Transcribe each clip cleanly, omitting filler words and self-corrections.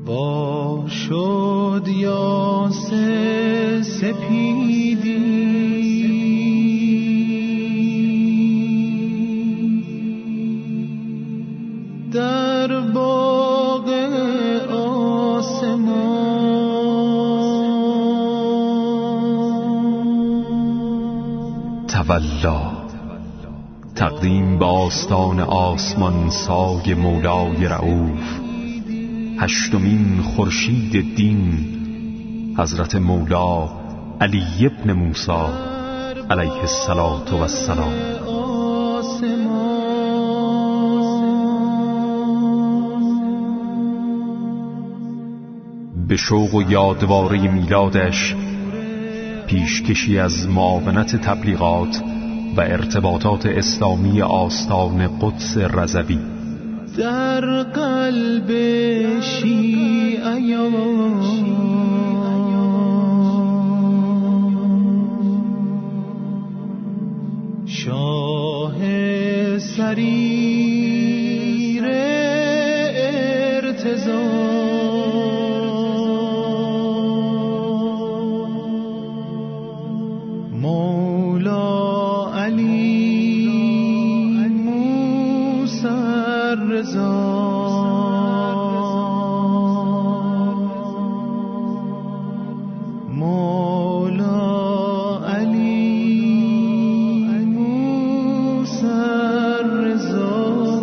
با شد یاس سپیدی در باغ آسمان تولا. تقدیم به آستان آسمان سای مولای رؤوف، هشتمین خورشید دین، حضرت مولا علی ابن موسی علیه السلام. به شوق و یادواره میلادش، پیشکشی از معاونت تبلیغات و ارتباطات اسلامی آستان قدس رضوی در قلب شیعیان شاه سریر ارتضا مولا علی موسی الرضا مولا علی موسی الرضا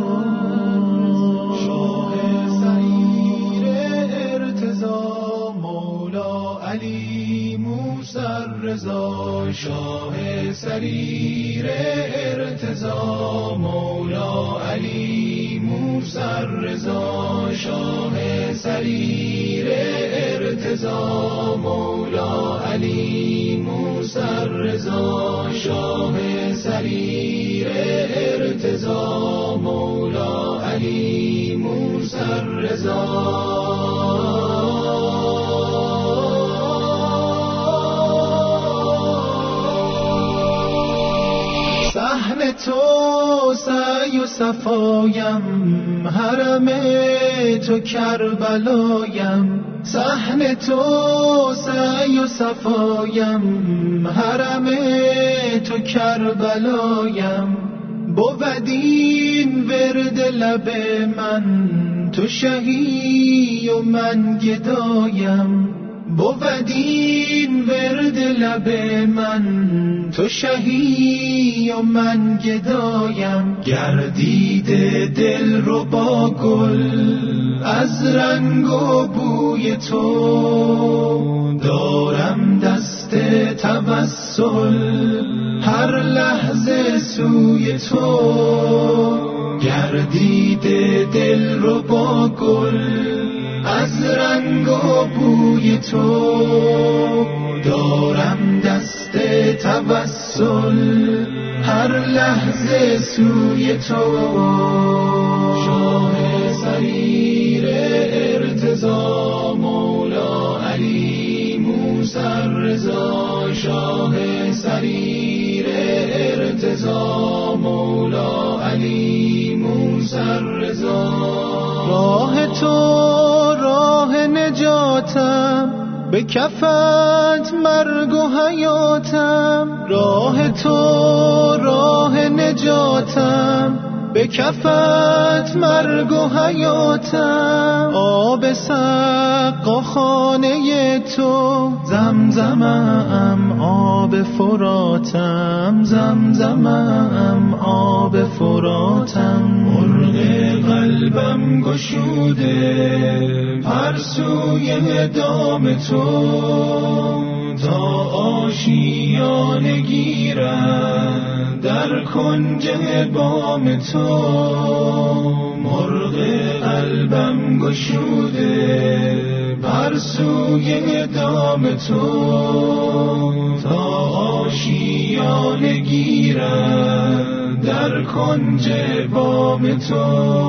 شاه سریر ارتضا مولا علی موسی الرضا شاه سریر ارتضا مولا علی موسی الرضا شاه سریر ارتضا مولا علی موسی الرضا شاه سریر ارتضا مولا علی موسی الرضا صحن تو سعی و صفایم حرم تو کربلایم صحن تو سعی و صفایم حرم تو کربلایم بودین ورد لب من تو شهی و من گدایم بودین ورد لب من تو شهی و من گدایم گردیده دل رو با گل از رنگ و بوی تو دارم دست توسل هر لحظه سوی تو گردیده دل رو با گل از رنگ و بوی تو دارم دست توسل هر لحظه سوی تو شاه سریر ارتضا مولا علی موسی الرضا شاه سریر ارتضا مولا علی موسی الرضا راه تو راه نجاتم به کفت مرگ و حیاتم راه تو راه نجاتم به کفت مرگ و حیاتم آب سقا خانه تو زمزمم آب فراتم زمزمم آب فراتم مرغ قلبم گشوده پر سوی دام تو تا آشیانه گیرم در کنج بام تو مرغ قلبم گشوده پر سوی دام تو تا آشیانه گیرم در کنج بام تو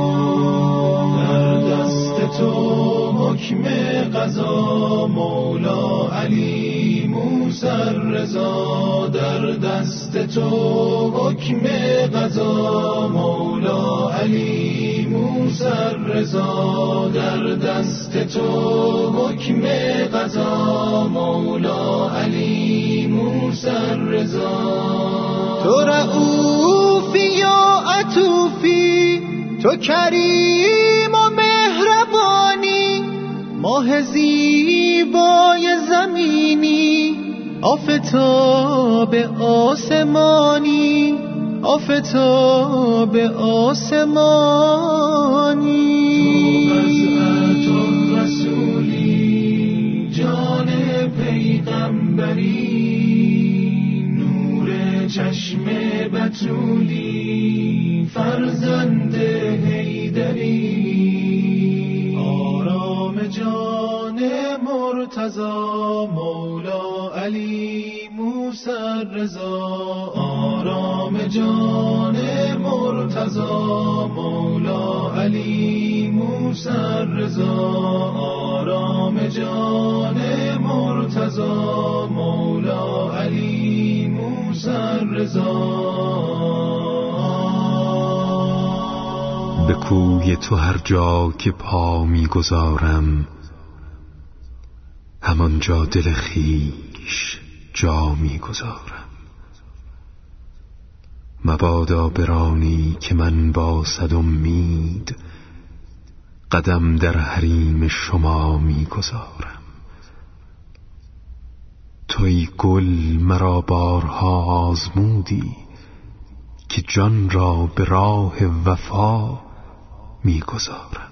در دست تو حکم قضا مولا علی موسی الرضا در دست تو حکم قضا مولا علی موسی موسی رضا، در دست تو حکم قضا، مولا علی موسی رضا. تو رؤوفی یا عطوفی، تو کریم و مهربانی، ماه زیبای زمینی، آفتاب آسمانی، آفتاب آسمانی. تو بضعت الرسولی، جان پیغمبری، نور چشم بتولی، فرزند حیدری، آرام جان مرتضی، مولا علی موسی رضا. آرام جان مرتضی، مولا علی موسی رضا. آرام جان مرتضی، مولا علی موسی رضا. به کوی تو هر جا که پا می‌گذارم، همانجا دل خویش جا می‌گذارم. مبادا برانی که من با صد امید، قدم در حریم شما می‌گذارم. توی گل مرا بارها آزمودی، که جان را به راه وفا می‌گذارم.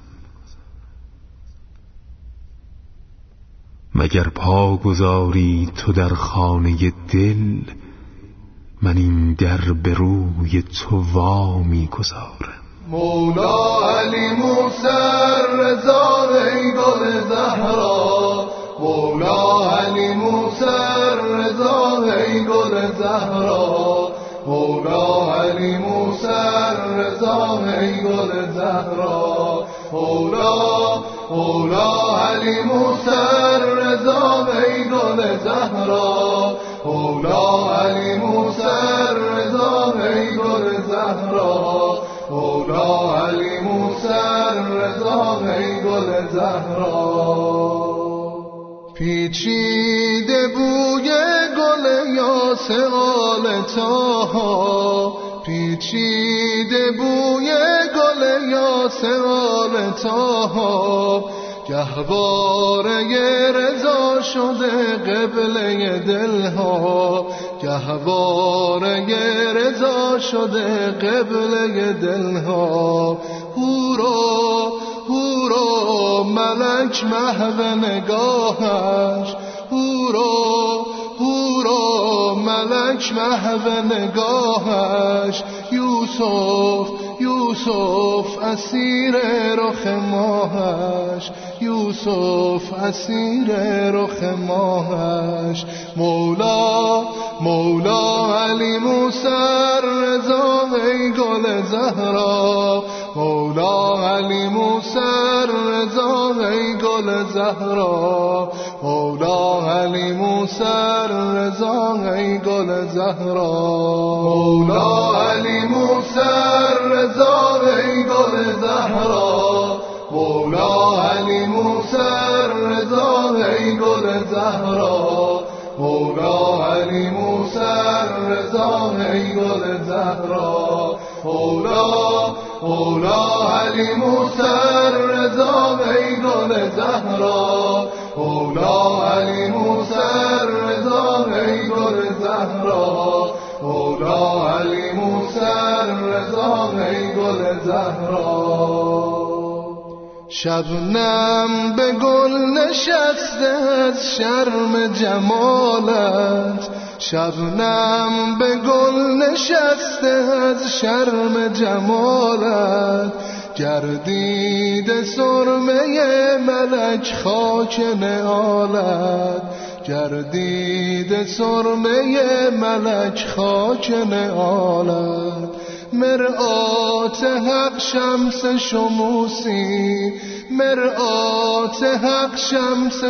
مگر پا گذاری تو در خانه دل، من این در به روی تو وا می‌گذارم. مولا علی موسی رضا، ای گل زهرا، مولا علی موسی رضا، ای گل زهرا، مولا علی موسی رضا، ای گل زهرا، مولا علی موسی رضا، ای گل زهرا، مولا علی موسی رضا، ای گل زهرا، مولا علی موسی رضا، ای گل زهرا. پیچیده بوی گل یاس آل طاها، پیچیده بوی گل یاس آل طاها، گهواره رضا شده قبله دلها، گهواره رضا شده قبله دلها. هورا هورا ملک محو نگاهش، هورا هورا ملک محو نگاهش. یوسف یوسف اسیر رخ ماهش، یوسف اسیر رخ ماهش. مولا علی موسی رضا، ای گل زهرا، مولا علی موسی رضا، ای گل زهرا، مولا علی موسی رضا، ای گل زهرا، مولا علی موسی رضا، ای گل زهرا، مولا علی موسی رضا، ای گل زهرا، مولا علی موسی رضا، ای گل زهرا، مولا علی موسی رضا، ای گل زهرا، مولا علی موسی رضا، ای گل زهرا، مولا علی موسی رضا، ای گل زهرا. شبنم به گل نشسته از شرم جمالت، شبنم به گل نشسته از شرم جمالت. گردید سرمه ملک خاک نعالت، گردید سرمه ملک خاک نعالت. مرآت حق شمس شموسی، مرآت حق شمس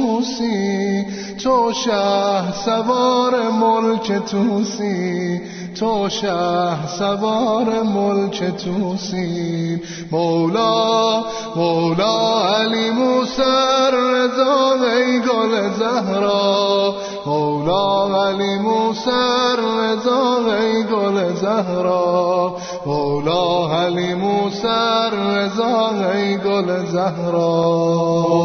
شموسی. تو شه سوار ملک توسی، تو شه سوار ملک توسی. مولا مولا علی موسی رضا ای گل زهرا. مولا علی موسی رضا ای گل زهرا. مولا علی موسی رضا ای گل زهرا.